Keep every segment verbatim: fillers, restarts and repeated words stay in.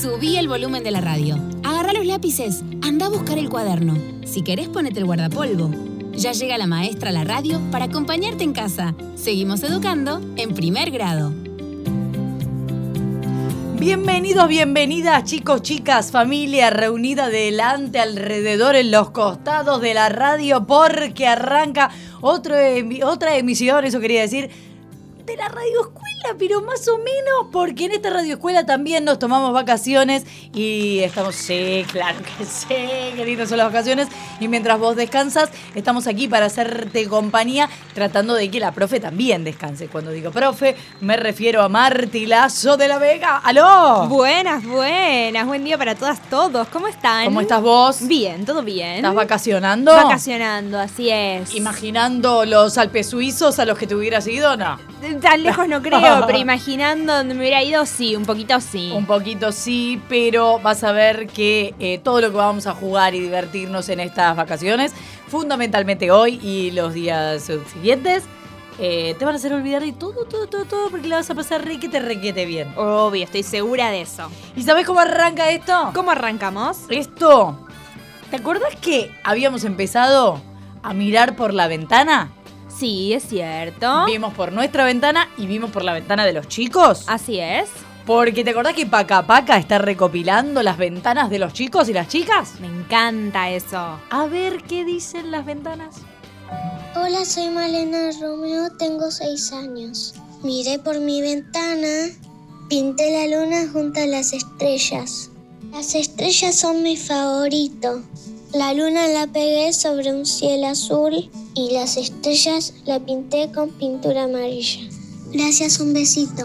Subí el volumen de la radio. Agarrá los lápices. Anda a buscar el cuaderno. Si querés, ponete el guardapolvo. Ya llega la maestra a la radio para acompañarte en casa. Seguimos educando en primer grado. Bienvenidos, bienvenidas, chicos, chicas, familia reunida delante, alrededor, en los costados de la radio, porque arranca otro, otra emisión, eso quería decir, de la radioescuela, pero más o menos, porque en esta radioescuela también nos tomamos vacaciones y estamos, sí, claro que sí, qué lindas son las vacaciones, y mientras vos descansas, estamos aquí para hacerte compañía, tratando de que la profe también descanse. Cuando digo profe, me refiero a Marti Lazo de la Vega. ¡Aló! Buenas, buenas, buen día para todas, todos, ¿cómo están? ¿Cómo estás vos? Bien, todo bien. ¿Estás vacacionando? Vacacionando, así es. ¿Imaginando los Alpes suizos a los que te hubieras ido? No. Tan lejos no creo, pero imaginando donde me hubiera ido, sí, un poquito sí. Un poquito sí, pero vas a ver que eh, todo lo que vamos a jugar y divertirnos en estas vacaciones, fundamentalmente hoy y los días siguientes, eh, te van a hacer olvidar de todo, todo, todo, todo, porque la vas a pasar requete, requete bien. Obvio, estoy segura de eso. ¿Y sabés cómo arranca esto? ¿Cómo arrancamos? Esto, ¿te acordás que habíamos empezado a mirar por la ventana? Sí, es cierto. Vimos por nuestra ventana y vimos por la ventana de los chicos. Así es. Porque ¿te acordás que Paca Paca está recopilando las ventanas de los chicos y las chicas? Me encanta eso. A ver qué dicen las ventanas. Hola, soy Malena Romeo, tengo seis años. Miré por mi ventana, pinté la luna junto a las estrellas. Las estrellas son mi favorito. La luna la pegué sobre un cielo azul y las estrellas la pinté con pintura amarilla. Gracias, un besito.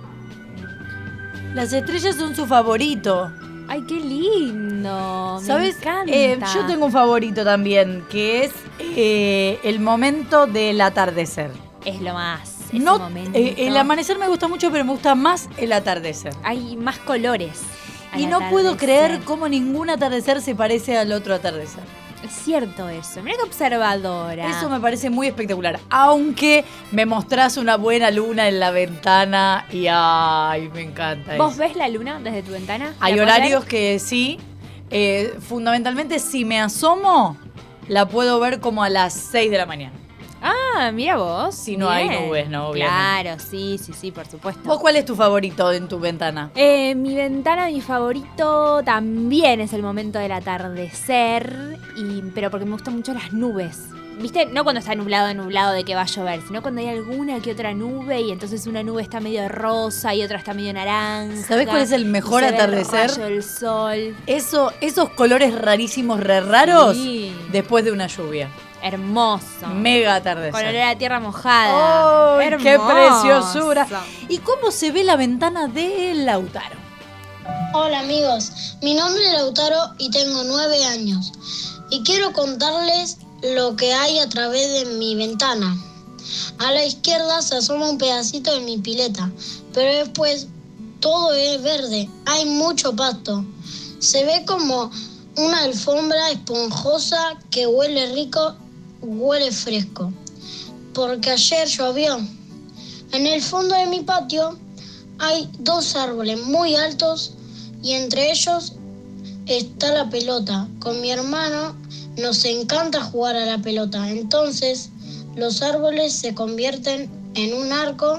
Las estrellas son su favorito. Ay, qué lindo. ¿Sabes? Me encanta. Eh, yo tengo un favorito también, que es eh, el momento del atardecer. Es lo más. Ese No, momento. eh, el amanecer me gusta mucho, pero me gusta más el atardecer. Hay más colores. Y no puedo creer cómo ningún atardecer se parece al otro atardecer. Es cierto eso. Mira qué observadora. Eso me parece muy espectacular. Aunque me mostrás una buena luna en la ventana y ay, me encanta ¿Vos eso. ves la luna desde tu ventana? Hay ¿La podés horarios ver? que sí. Eh, fundamentalmente, si me asomo, la puedo ver como a las seis de la mañana. Ah, mira vos. Si no Bien. hay nubes, ¿no? Obviamente. Claro, sí, sí, sí, por supuesto. ¿Vos cuál es tu favorito en tu ventana? Eh, mi ventana, mi favorito también es el momento del atardecer, y, pero porque me gustan mucho las nubes. ¿Viste? No cuando está nublado, nublado de que va a llover, sino cuando hay alguna que otra nube y entonces una nube está medio rosa y otra está medio naranja. ¿Sabés cuál es el mejor y se ve atardecer? El rayo del sol. Eso, esos colores rarísimos, re raros, Sí. después de una lluvia. Hermoso. Mega atardecer. Con olor a tierra mojada. ¡Ay, Hermoso. qué preciosura! ¿Y cómo se ve la ventana de Lautaro? Hola amigos, mi nombre es Lautaro y tengo nueve años y quiero contarles lo que hay a través de mi ventana. A la izquierda se asoma un pedacito de mi pileta, pero después todo es verde, hay mucho pasto. Se ve como una alfombra esponjosa que huele rico, huele fresco, porque ayer llovió. En el fondo de mi patio hay dos árboles muy altos y entre ellos está la pelota. Con mi hermano nos encanta jugar a la pelota, entonces los árboles se convierten en un arco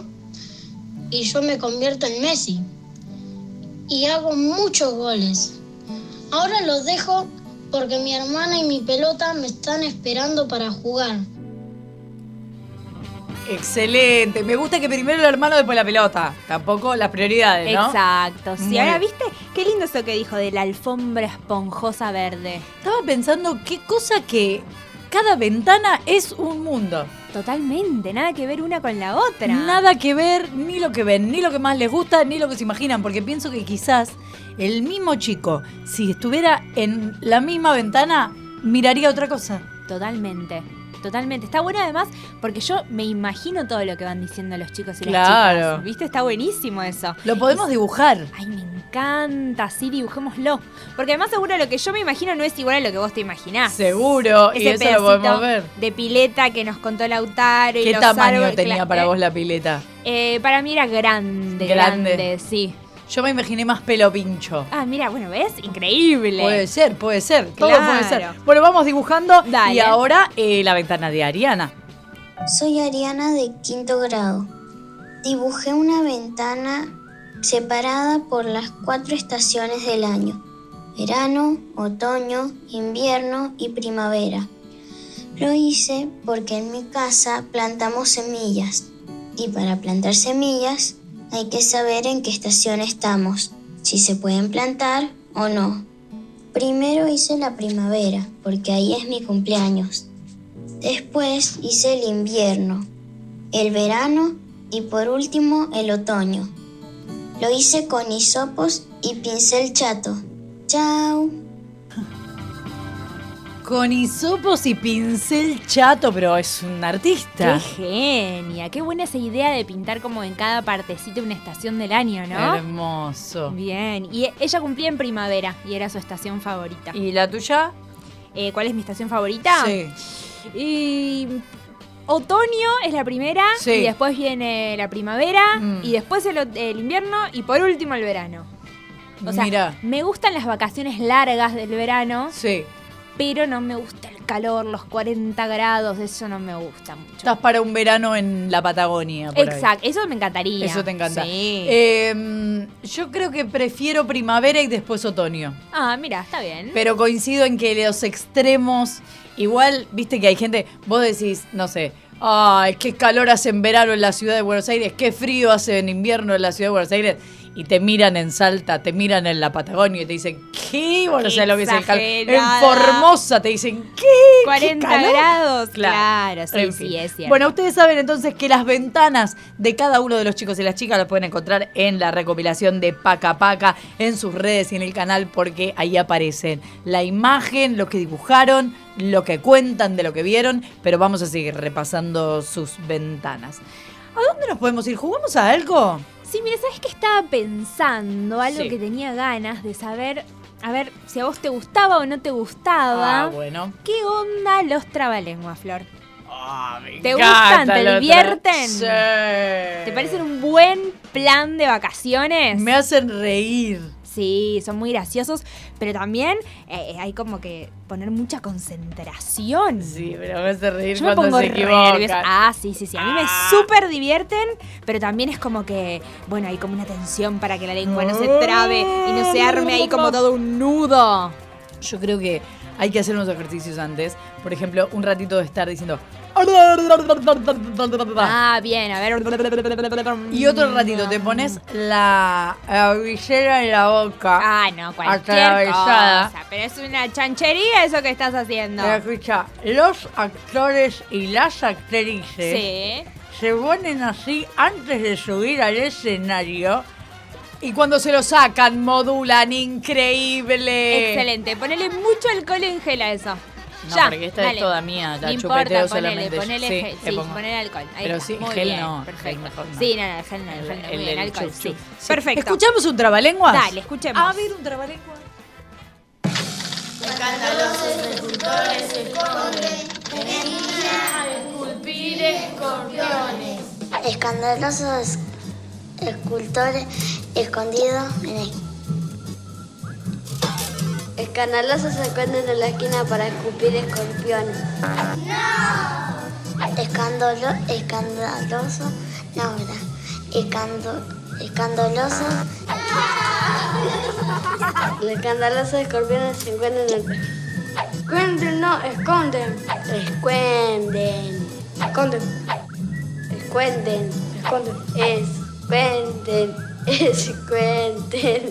y yo me convierto en Messi y hago muchos goles. Ahora los dejo porque mi hermana y mi pelota me están esperando para jugar. Excelente. Me gusta que primero el hermano, después la pelota. Tampoco las prioridades, ¿no? Exacto. Sí, Muy ahora bien. viste qué lindo eso que dijo de la alfombra esponjosa verde. Estaba pensando qué cosa que cada ventana es un mundo. Totalmente, nada que ver una con la otra. Nada que ver, ni lo que ven, ni lo que más les gusta, ni lo que se imaginan. Porque pienso que quizás el mismo chico, si estuviera en la misma ventana, miraría otra cosa. Totalmente. Totalmente. Está bueno además porque yo me imagino todo lo que van diciendo los chicos y Claro. las chicas. ¿Viste? Está buenísimo eso. Lo podemos Es- dibujar. Ay, me encanta. Sí, dibujémoslo. Porque además seguro lo que yo me imagino no es igual a lo que vos te imaginás. Seguro, y Ese eso lo podemos pedacito ver. de pileta que nos contó Lautaro. y ¿Qué los tamaño árboles, tenía cla- para eh, vos la pileta? Eh, para mí era grande, Grande. grande, sí. Yo me imaginé más pelo pincho. Ah, mira, bueno, ¿ves? Increíble. Puede ser, puede ser. Todo Claro. puede ser. Bueno, vamos dibujando. Dale. Y ahora eh, la ventana de Ariana. Soy Ariana de quinto grado. Dibujé una ventana separada por las cuatro estaciones del año: verano, otoño, invierno y primavera. Lo hice porque en mi casa plantamos semillas y para plantar semillas hay que saber en qué estación estamos, si se pueden plantar o no. Primero hice la primavera porque ahí es mi cumpleaños. Después hice el invierno, el verano y por último el otoño. Lo hice con hisopos y pincel chato. ¡Chao! Con hisopos y pincel chato, pero es un artista. Qué genia, qué buena esa idea de pintar como en cada partecita una estación del año, ¿no? Hermoso. Bien, y ella cumplía en primavera y era su estación favorita. ¿Y la tuya? Eh, ¿Cuál es mi estación favorita? Sí. Y otoño es la primera, Sí. y después viene la primavera, Mm. y después el, el invierno, y por último el verano. O sea, Mirá. me gustan las vacaciones largas del verano, Sí. pero no me gusta el calor, los cuarenta grados, eso no me gusta mucho. Estás para un verano en la Patagonia. Por ahí. Exacto, eso me encantaría. Eso te encanta. Sí. Eh, yo creo que prefiero primavera y después otoño. Ah, mira, está bien. Pero coincido en que los extremos, igual, viste que hay gente, vos decís, no sé, ay, qué calor hace en verano en la ciudad de Buenos Aires, qué frío hace en invierno en la ciudad de Buenos Aires, y te miran en Salta, te miran en la Patagonia y te dicen, ¿qué? Vos no Qué sabés lo que es el calor. En exagerada. Formosa te dicen, ¿qué? cuarenta ¿Qué calor? grados, claro, sí, En sí, fin. es cierto. Bueno, ustedes saben entonces que las ventanas de cada uno de los chicos y las chicas las pueden encontrar en la recopilación de Paca Paca, en sus redes y en el canal, porque ahí aparecen la imagen, lo que dibujaron, lo que cuentan de lo que vieron, pero vamos a seguir repasando sus ventanas. ¿A dónde nos podemos ir? ¿Jugamos a algo? Sí, mire, ¿sabes qué estaba pensando? Algo Sí. que tenía ganas de saber, a ver, si a vos te gustaba o no te gustaba. Ah, bueno. ¿Qué onda los trabalenguas, Flor? Ah, me ¿Te encanta gustan? ¿Te lo tra- divierten? Sí. ¿Te parecen un buen plan de vacaciones? Me hacen reír. Sí, son muy graciosos, pero también eh, hay como que poner mucha concentración. Sí, pero me hace reír Yo me cuando pongo se re equivocan. nerviosa. Ah, sí, sí, sí. A mí me Ah. súper divierten, pero también es como que, bueno, hay como una tensión para que la lengua no se trabe y no se arme ahí como todo un nudo. Yo creo que hay que hacer unos ejercicios antes. Por ejemplo, un ratito de estar diciendo... Ah, bien, a ver. Y otro ratito te pones la, la visera en la boca. Ah, no, cualquier atravesada. cosa. Pero es una chanchería eso que estás haciendo. Pero escucha, los actores y las actrices Sí. se ponen así antes de subir al escenario. Y cuando se lo sacan, modulan increíble. Excelente. Ponele mucho alcohol en gel a eso. No, Ya, porque esta dale. es toda mía, la No chupeteo importa, ponele, solamente yo. ponele Sí, gel, le sí, pongo. ponele alcohol. Ahí Pero está, sí, muy gel bien, no, gel perfecto. mejor no. Sí, no, no, el gel no, el gel no, muy bien, el alcohol, chup, sí. chup. Perfecto. ¿Escuchamos un trabalenguas? Dale, escuchemos. A ver, un trabalenguas. Escandalosos escultores escondidos en el... Escandalosos se esconden en la esquina para escupir escorpiones. ¡No! Escandalo, escandaloso, no, ¿verdad? Escando, escandaloso. Los escandalosos escorpiones se encuentran en el... Escuenden, no, esconden. Escuenden. Esconden. Escuenden. Esconden. Escuenden. Escuenden.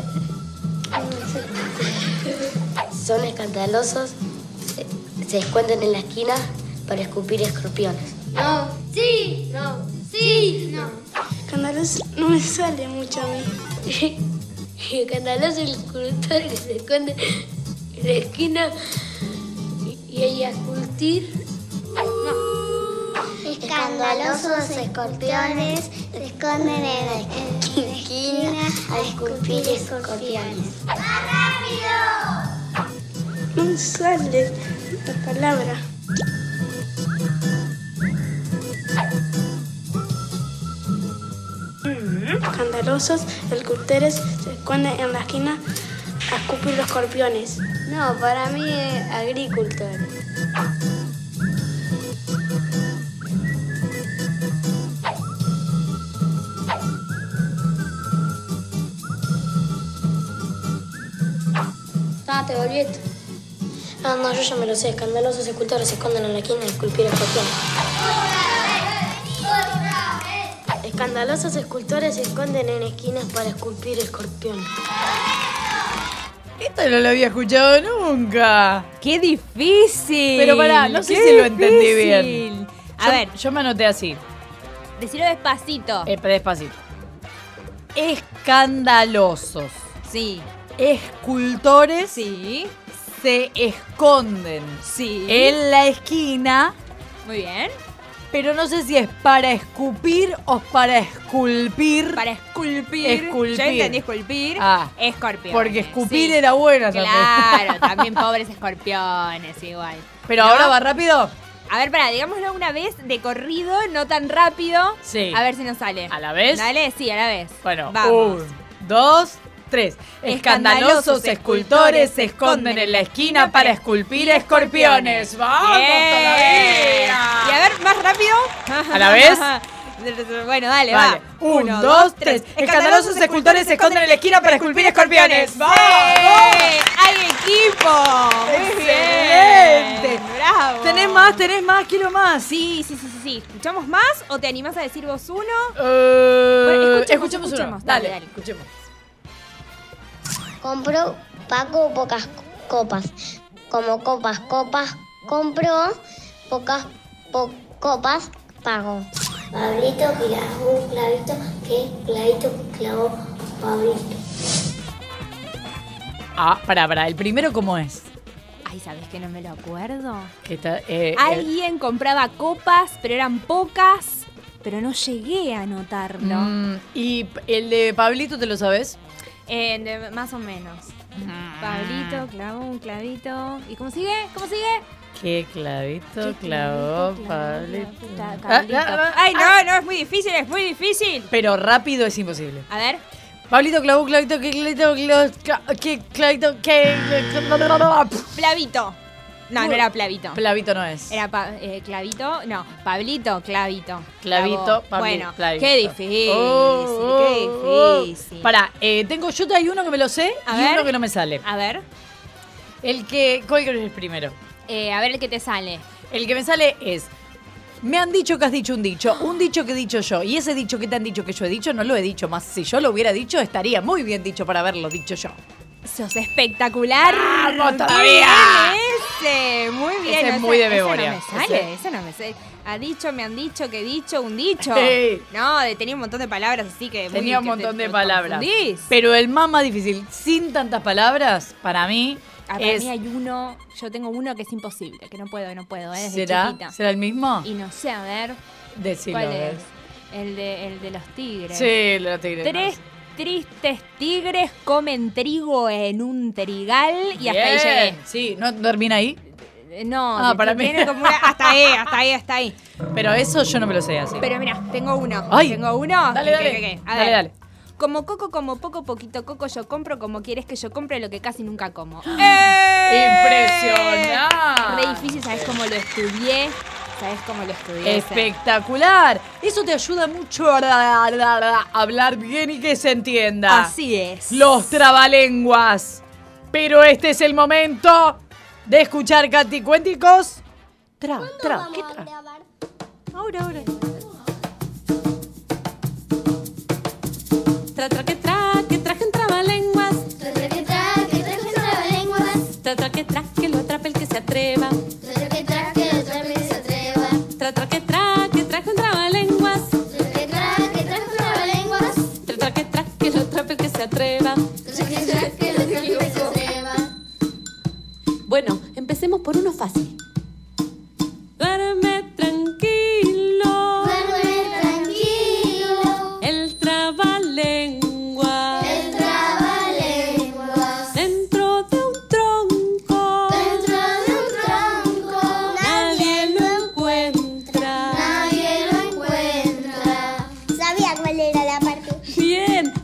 Son escandalosos, se, se esconden en la esquina para escupir escorpiones. No, sí, no, sí, no. Escandaloso no me sale mucho a mí. Escandaloso el escultor que se esconde en la esquina y, y ella escultir. No. Escandalosos escorpiones se esconden en la esquina a esculpir escorpiones. No me sale la palabra. escandalosos escultores se esconden en la esquina a escupir los escorpiones. No, para mí es agricultores. Ah, te volví esto. Ah, no, yo ya me lo sé. Escandalosos escultores se esconden en la esquina a esculpir escorpiones. Escandalosos escultores se esconden en esquinas para esculpir escorpiones. Esto no lo había escuchado nunca. ¡Qué difícil! Pero pará, no sé ¡Qué si lo entendí difícil! bien. A Yo- ver, Yo me anoté así. decilo despacito. Eh, despacito. Escandalosos. Sí. Escultores Sí. se esconden Sí. en la esquina, Muy bien. pero no sé si es para escupir o para esculpir. Para esculpir. Esculpir. Yo entendí esculpir. Ah, Escorpiones. porque escupir sí. era buena también. Claro, también pobres escorpiones, igual. Pero ¿No? ahora va rápido. A ver, pará, digámoslo una vez de corrido, no tan rápido. Sí. A ver si nos sale. ¿A la vez? Dale, sí, a la vez. Bueno, vamos. un, dos, tres. Escandalosos escultores se esconden en la esquina para esculpir escorpiones. ¡Vamos Bien. todavía! Y a ver, más rápido. ¿A la vez? Bueno, dale, Vale. va. Un, dos, tres. Escandalosos escultores se esconden en la esquina para esculpir escorpiones. ¡Vamos! ¡Eh! ¡Hay equipo! Muy ¡Excelente! bien. ¡Bravo! ¿Tenés más? ¿Tenés más? Quiero más. Sí, sí, sí, sí, sí. ¿Escuchamos más o te animás a decir vos uno? Eh, Bueno, escuchemos, escuchemos uno. escuchemos. Dale, Dale, dale. escuchemos. Compró Paco pocas copas. Como copas, copas, compró pocas po- copas, pagó. Pablito clavó un clavito, que clavito clavó Pablito. Ah, pará, pará. ¿El primero cómo es? Ay, ¿sabés que no me lo acuerdo? Que está, eh, eh, Alguien compraba copas, pero eran pocas, pero no llegué a anotarlo. mm, ¿Y el de Pablito te lo sabes? Eh, de- más o menos. Pablito clavó un clavito. ¿Y cómo sigue? ¿Cómo sigue? ¿Qué clavito ¿Qué clavó clavito, Pablito? clavó, Ah, Pablito? ah, ah, Ay, ah. no, no, es muy difícil, es muy difícil. Pero rápido es imposible. A ver. Pablito clavó un clavito, ¿qué clavito? clavó- ¿Qué clavito? ¿Qué? Plavito. No, no era plavito. Clavito no es. Era pa- eh, clavito, no, Pablito, clavito. Clavito, Clavó. Pabli- Bueno, clavito. qué difícil, Oh, qué oh, difícil. oh. Pará, eh, tengo yo hay uno que me lo sé A y ver. uno que no me sale. A ver, El que, ¿cuál crees que es primero? eh, a ver el que te sale. El que me sale es, me han dicho que has dicho un dicho, un dicho que he dicho yo, y ese dicho que te han dicho que yo he dicho, no lo he dicho más. Si yo lo hubiera dicho, estaría muy bien dicho para haberlo dicho yo. Sos espectacular. ¡Vamos ¡Qué todavía! bien ese! Muy bien. Ese es muy de ese memoria. no me sale, Ese- ese no me sale. Ha dicho, me han dicho, que he dicho, un dicho. Sí. No, de- tenía un montón de palabras, así que... muy- Tenía un que te- montón de te palabras. confundís. Pero el más más difícil, sin tantas palabras, para mí, Ah, para es... mí hay uno, yo tengo uno que es imposible, que no puedo, no puedo, ¿eh? Desde ¿Será? chiquita. ¿Será el mismo? Y no sé, a ver, Decilo. ¿cuál a ver. es? El de, el de los tigres. Sí, lo tigres. Tres tristes tigres comen trigo en un trigal y hasta ahí llegué. Bien. Sí, ¿no termina ahí? Eh, No, Ah, te- para tiene mí. como una- hasta ahí, hasta ahí, hasta ahí. Pero eso yo no me lo sé así. Pero mira, tengo uno. Ay. Tengo uno. Dale, ¿Qué, dale. qué, qué? A Dale, ver. dale. Como coco, como poco, poquito coco, yo compro como quieres que yo compre lo que casi nunca como. ¡Eh! ¡Impresionante! Re difícil, ¿sabes cómo lo estudié? ¿Sabes cómo lo estudié? Espectacular. Eso te ayuda mucho a hablar bien y que se entienda. Así es. Los trabalenguas. Pero este es el momento de escuchar canticuénticos. Tra, tra, ¿qué tra? Ahora, ahora. Tra, tra, que tra, que traje un trabalenguas. Tra, tra, que tra, que traje un trabalenguas. Tra, tra, que tra, que lo atrape el que se atreva. Tra, tra, que tra, que lo atrape y se atreva. Tra, tra, que tra, que traje un trabalenguas. Tra, tra, que tra, que traje un trabalenguas. Tra, tra, que tra, que lo atrape el que se atreva. Tra, tra, que tra, que lo atrape y se atreva. Bueno, empecemos por uno fácil. Duerme tranquilo. Duerme tranquilo. El trabalengua. El trabalenguas. Dentro de un tronco. Dentro de un tronco. Nadie lo encuentra. Nadie lo encuentra. Sabía cuál era la parte. Bien,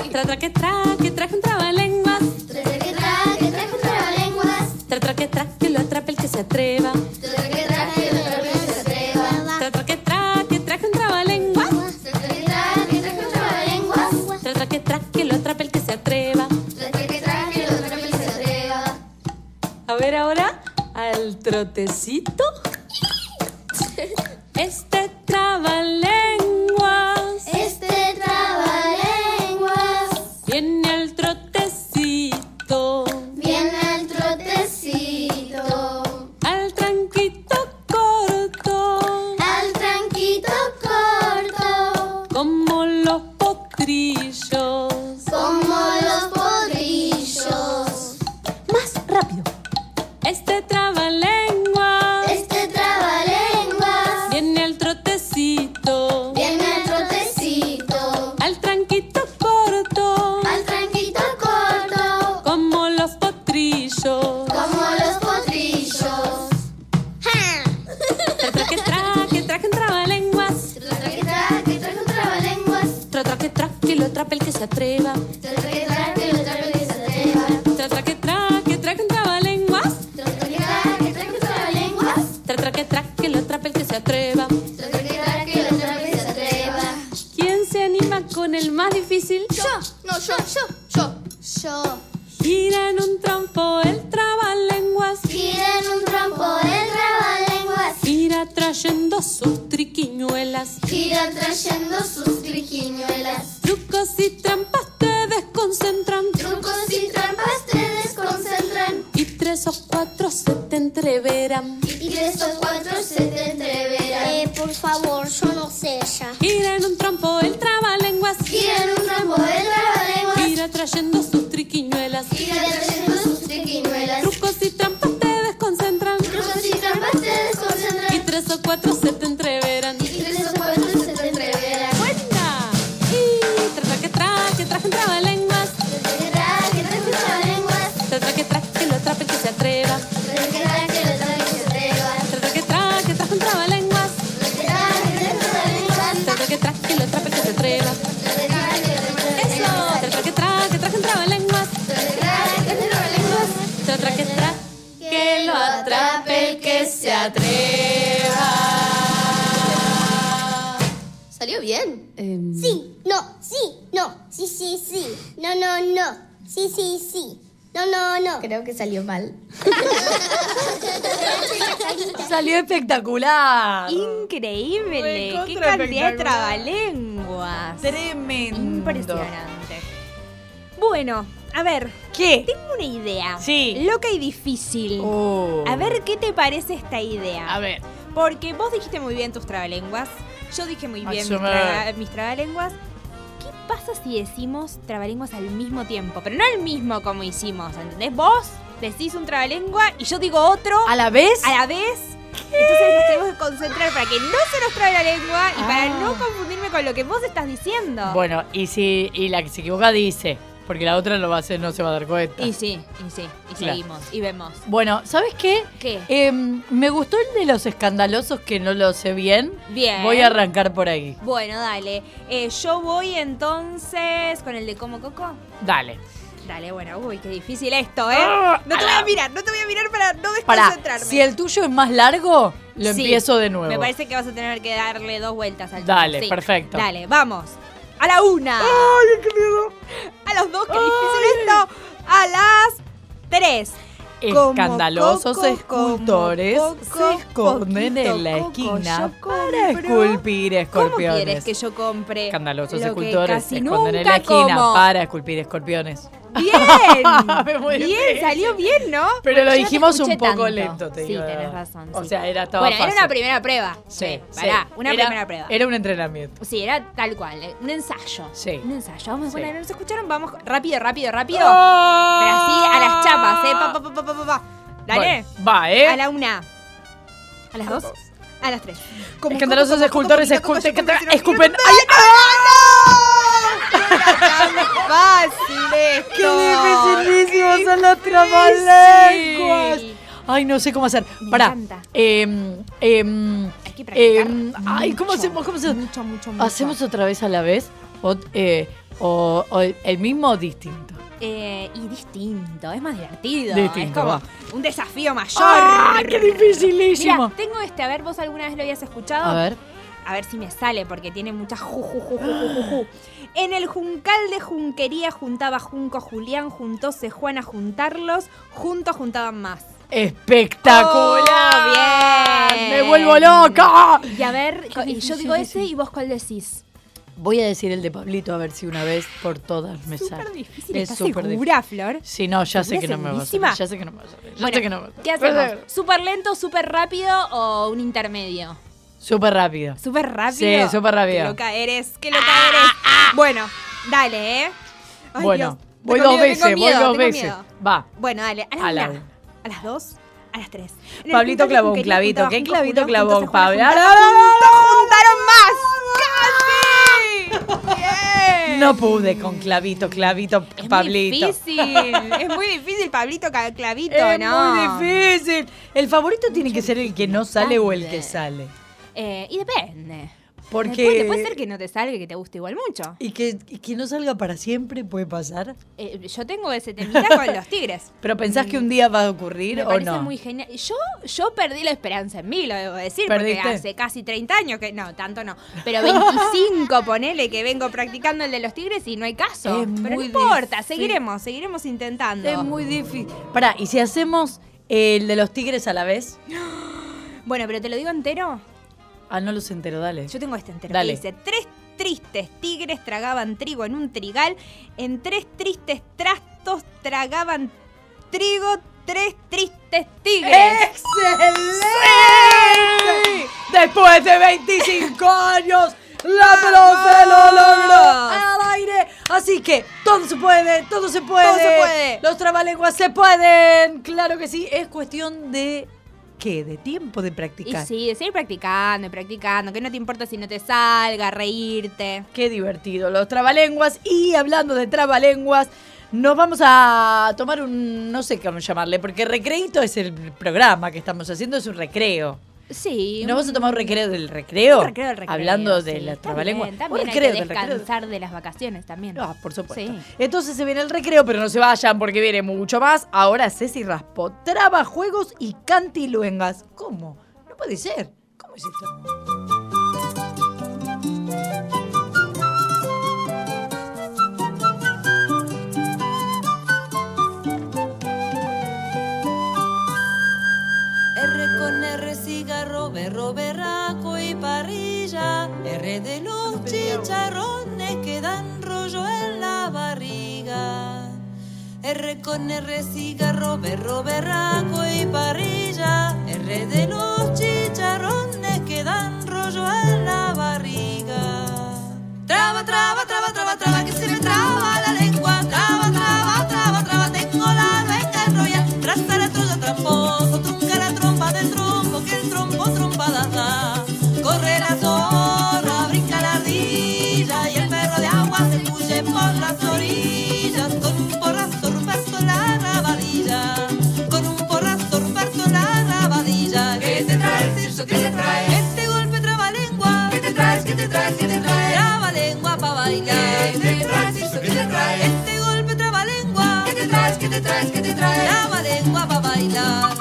Tra, tra, que tra, que traje un trabalenguas. Tra, tra, que tra, que traje un trabalenguas. Tra, tra, que tra, que lo atrape el que se atreva. Tra, tra, que tra, que lo atrape el que se atreva. Tra, tra, que tra, que traje un trabalenguas. Tra, tra, que tra, que traje un trabalenguas. Tra, tra, que tra, que lo atrape el que se atreva. Tra, tra, que tra, que lo atrape el que se atreva. A ver ahora, al trotecito. Este trabalenguas Este trabalenguas viene al trotecito, viene al trotecito, al tranquito corto, al tranquito corto, como los potrillos. como los potrillos. Más rápido. Este trabalenguas Este trabalenguas viene al trotecito, viene al trotecito, al tranquito corto, al tranquito corto, como los potrillos. como los potrillos. Tra, tra, que tra, que traje un trabalenguas. Tra, tra, que tra, que traje un trabalenguas. Tra, tra, que tra, que lo atrape el que se atreva. Tra, tra, que tra, que lo atrape el que se atreva. Tra, tra, que tra, que traje un trabalenguas. Tra, tra, que tra, que traje un trabalenguas. Tra, tra, que tra, que lo atrape el que se atreva. Tra, tra, que tra, que lo atrape el que se atreva. ¿Quién se anima con el más difícil? Yo, no, yo, yo, yo, yo. Gira en un trompo el trabalenguas. Gira en un trompo el trabalenguas. Gira trayendo sus triquiñuelas. Gira trayendo sus triquiñuelas. Trucos y trampas te desconcentran. Trucos y trampas te desconcentran. Y tres o cuatro se te entreveran. Y tres o cuatro se te entreveran. Eh, por favor, yo no sé ya. Gira en un trompo el trabalenguas. Gira en un trompo el trabalenguas. Gira trayendo sus triquiñuelas. Gira trayendo sus triquiñuelas. Trucos y trampas te desconcentran. Trucos y trampas te Y desconcentran. tres o cuatro se te entreveran. Y tres o cuatro se te entreveran. ¡Buena! Y tra, tra, que tra, que traje un trabalenguas. Tra, tra, que tra, que traje un trabalenguas. Tra, tra, que tra, que lo atrape el que se atreva. Tra, tra, que tra, que lo atrape el que se atreva. Tra, tra, que tra, que traje un trabalenguas. Tra, tra, que tra, que traje un trabalenguas. Tra, tra, que tra, que lo atrape el que se atreva. Tra, tra, que tra, que lo atrape el que se ¡Eso! atreva. Tra, tra, que tra, que traje un trabalenguas. Tra, tra, que tra, que traje un trabalenguas. Tra, tra, que tra, que lo atrape el que se atreva. ¿Salió bien? Em, Sí, no, sí, no, sí, sí, sí. No, no, no. Sí, sí, sí. No, no, no. Creo que salió mal. Salió espectacular. Increíble. Recontra Qué cantidad de espectacular. trabalenguas. Tremendo. Impresionante. Bueno, a ver, ¿Qué? tengo una idea. Sí. Loca y difícil. Oh. A ver qué te parece esta idea. A ver. Porque vos dijiste muy bien tus trabalenguas. Yo dije muy bien mis, Maximum. traga- mis trabalenguas. ¿Qué pasa si decimos trabalenguas al mismo tiempo? Pero no el mismo como hicimos, ¿entendés? Vos decís un trabalengua y yo digo otro ¿A la vez? a la vez. Entonces nos tenemos que concentrar para que no se nos trabe la lengua y para Ah. no confundirme con lo que vos estás diciendo. Bueno, y si y la que se equivoca dice, porque la otra lo va a hacer, no se va a dar cuenta. Y sí, y sí, y Claro. seguimos, y vemos. Bueno, ¿sabes qué? ¿Qué? Em, me gustó el de los escandalosos que no lo sé bien. Bien. Voy a arrancar por ahí. Bueno, dale. Eh, yo voy entonces con el de Como Coco. Dale. Dale, bueno, uy, qué difícil esto, ¿eh? Ah, no te voy a mirar, no te voy a mirar para no Pará, desconcentrarme. si el tuyo es más largo, lo Sí, empiezo de nuevo. Me parece que vas a tener que darle dos vueltas al Dale, tuyo, sí. perfecto. Dale, vamos. A la una. ¡Ay, qué miedo! A los dos, qué difícil esto. A las tres. Escandalosos Como Coco, escultores como se Coco, esconden poquito en la Coco, esquina yo para compro. esculpir ¿Cómo escorpiones. quieres que yo compre? Escandalosos lo que escultores casi se esconden en la nunca esquina como? para esculpir escorpiones. Bien. Muy bien, bien. salió bien, ¿no? Pero lo Yo no te dijimos escuché un poco tanto. lento, te Sí, digo. tenés razón. O sí. sea, era todo Bueno, fácil. era una primera prueba. Sí, Pará, sí. una Era- primera prueba. Era un entrenamiento. Sí, era tal cual, eh, un ensayo. Sí. Un ensayo. Vamos, Sí. bueno, ¿nos escucharon? Vamos rápido, rápido, rápido. ¡Oh! Pero así a las chapas, ¿eh? Pa, pa, pa, pa, pa, pa, pa. Dale. Bueno, va, ¿eh? A la una. ¿A las dos? A las tres. Como Escandalosos Coco, Coco, escultores Coco, Coco, esculten, Coco, Coco, escupen. Coco, ¡Ay, Fácil esto. ¡Qué dificilísimos son los difícil. trabalenguas! Ay, no sé cómo hacer. Me Pará. encanta. Eh, eh, Hay que practicar eh, ay, ¿cómo mucho, hacemos? ¿Cómo hacemos? Mucho, mucho, mucho. ¿Hacemos otra vez a la vez? O, eh, o, o el mismo o distinto. Eh, y distinto, es más divertido. Distinto, es como va. un desafío mayor. ¡Ah, qué dificilísimo! Mira, tengo este, a ver, vos alguna vez lo habías escuchado. A ver. A ver si me sale, porque tiene muchas ju, ju, ju, ju, ju, ju, ju. En el juncal de Junquería juntaba Junco Julián, juntóse Juan a juntarlos, juntos juntaban más. ¡Espectacular! Oh, bien. ¡Me vuelvo loca! Y a ver, y yo digo ese y vos cuál decís. Voy a decir el de Pablito a ver si una vez por todas me sale. Súper difícil, Es ¿estás súper segura, Flor? Sí, no, ya sé ¿Segura, que no me va a segurísima? salir. Ya sé que no me va a salir. Ya Bueno, sé que no me va a salir. ¿qué hacemos? ¿Súper lento, súper rápido o un intermedio? Súper rápido. ¿Súper rápido? Sí, súper rápido. Qué loca eres, qué loca eres. Bueno, dale, ¿eh? Ay, Bueno, Dios, voy tengo dos miedo, veces, tengo miedo, voy dos tengo veces. miedo. Va. Bueno, dale, a la, A la una, una. a las dos, a las tres. En el Pablito juncal de clavó un Junquería clavito. juntaba ¿Qué Junco clavito Julián, clavó, juntos se Pablo? juntaron, juntos juntaron más. ¡Casi! ¡Bien! No pude con clavito, clavito, Es Pablito. muy difícil, es muy difícil, Pablito ca- Clavito, Es ¿no? muy difícil. El favorito tiene que ser el que no sale o el que Depende. sale. Eh, y depende. Porque... Depende, puede ser que no te salga y que te guste igual mucho. Y que, y que no salga para siempre puede pasar. Eh, yo tengo ese temita con los tigres. Pero pensás que un día va a ocurrir Me o parece no. muy genial. Yo, yo perdí la esperanza en mí, lo debo decir, ¿Perdiste? porque hace casi treinta años que... No, tanto no. Pero veinticinco, ponele, que vengo practicando el de los tigres y no hay caso. Es Pero no muy importa, difícil. seguiremos, seguiremos intentando. Es muy difícil. Pará, ¿y si hacemos el de los tigres a la vez? Bueno, pero te lo digo entero. Ah, no los entero, dale. Yo tengo este entero. Dale. Que dice, tres tristes tigres tragaban trigo en un trigal. En tres tristes trastos tragaban trigo tres tristes tigres. ¡Excelente! Después de veinticinco años, la profe lo logró al aire. Así que todo se puede, todo se puede. Todo se puede. Los trabalenguas se pueden. Claro que sí. Es cuestión de... ¿Qué? De tiempo de Y practicar. sí, de seguir practicando y practicando. Que no te importa si no te salga, reírte. Qué divertido, los trabalenguas. Y hablando de trabalenguas, nos vamos a tomar un, no sé cómo llamarle, porque recreito es el programa que estamos haciendo, es un recreo. Sí. ¿Nos vamos a tomar un recreo del recreo? Un recreo del recreo. Hablando de sí, la está trabalengua. bien, también Un hay recreo que del recreo. descansar de las vacaciones también. Ah, por supuesto. Sí. Entonces se viene el recreo, pero no se vayan porque viene mucho más. Ahora Ceci Raspo traba juegos y cantiluengas. ¿Cómo? No puede ser. ¿Cómo es esto? R con R, cigarro, berro, berraco y parrilla. R de los chicharrones que dan rollo en la barriga. R con R, cigarro, berro, berraco y parrilla. R de los chicharrones que dan rollo en la barriga. Traba, traba, traba, traba, traba, que se me traba la lengua. Traba, traba, traba, traba, tengo la lengua enrollada. Traza la troya, tramposo, trunca la trompa del trompo, que el trompo trompada da. Corre la zorra, brinca la ardilla, y el perro de agua se huye por las orillas. Con un porrazo, Ruperto la rabadilla. Con un porrazo, Ruperto la rabadilla. ¿Qué te trae, Cirso? ¿Qué te trae? Este golpe trabalengua. ¿Qué te traes? ¿Qué te traes? ¿Qué te trae? Trabalengua pa' bailar. ¿Qué te trae, Cirso? ¿Qué te trae? Este golpe trabalengua. ¿Qué te traes? ¿Qué te traes? ¿Qué te trae? Trabalengua pa' bailar.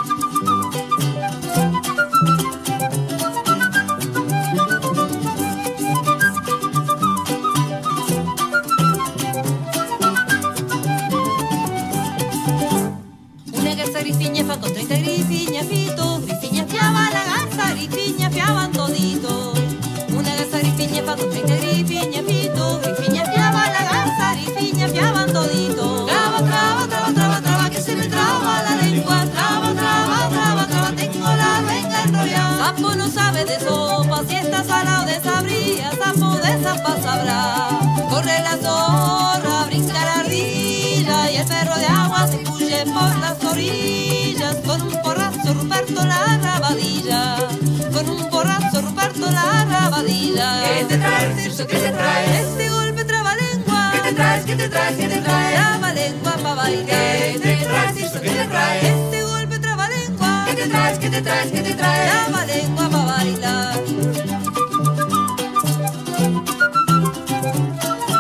Una garza grifiña fa con treinta grifiña fito. Grifiña fiaba la garza, grifiña fiaban todito. Una garza grifiña fa con treinta grifiña fito. Grifiña fiaba la garza, grifiña fiaban todito. Traba, traba, traba, traba, traba, que se me traba la lengua. Traba, traba, traba, traba, tengo la lengua enrollada. Sapo no sabe de sopa, si está salado de sabría. Sapo de zapa sabrá. Corre la zorra, brinca la ardilla, y el perro de agua se huye por las orillas. Con un porrazo, Ruperto la rabadilla. Con un porrazo, Ruperto la rabadilla. ¿Qué te trae, Cirso? ¿Qué te trae? Este golpe trabalengua. ¿Qué te traes? ¿Qué te traes? ¿Qué te trae? Trabalengua pa' bailar. ¿Qué te trae, Cirso? ¿Qué te trae? Este golpe trabalengua. ¿Qué te traes? ¿Qué te traes? ¿Qué te trae? Trabalengua pa' bailar.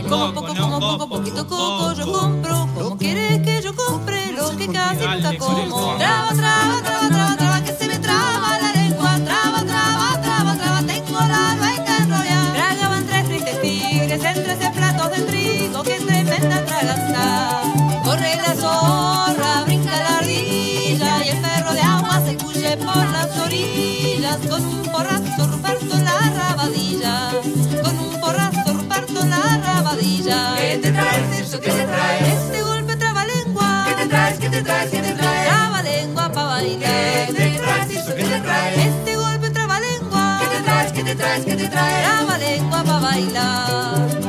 Como poco, como poco, poquito coco yo compro. ¿Cómo quieres que yo compre lo que casi nunca como? Traba, traba, traba, traba, traba, que se me traba la lengua. Traba, traba, traba, traba, tengo la luenga enrollada. Tragaban tres tristes tigres entre ese platos de trigo. Qué tremenda tragazá. Corre la zorra, brinca la ardilla y el perro de agua se cuye por las orillas. Con un porrazo Ruperto la rabadilla. Con un porrazo Ruperto la rabadilla. ¿Qué te traes, Tirso? ¿Qué te traes? Este golpe trabalengua. ¿Qué te traes? ¿Qué te traes? ¿Qué te traes? Trabalengua pa' bailar. ¿Qué te traes, Tirso? ¿Qué te traes? Este golpe trabalengua. ¿Qué te traes? ¿Qué te traes? ¿Qué te traes? Trabalengua pa' bailar.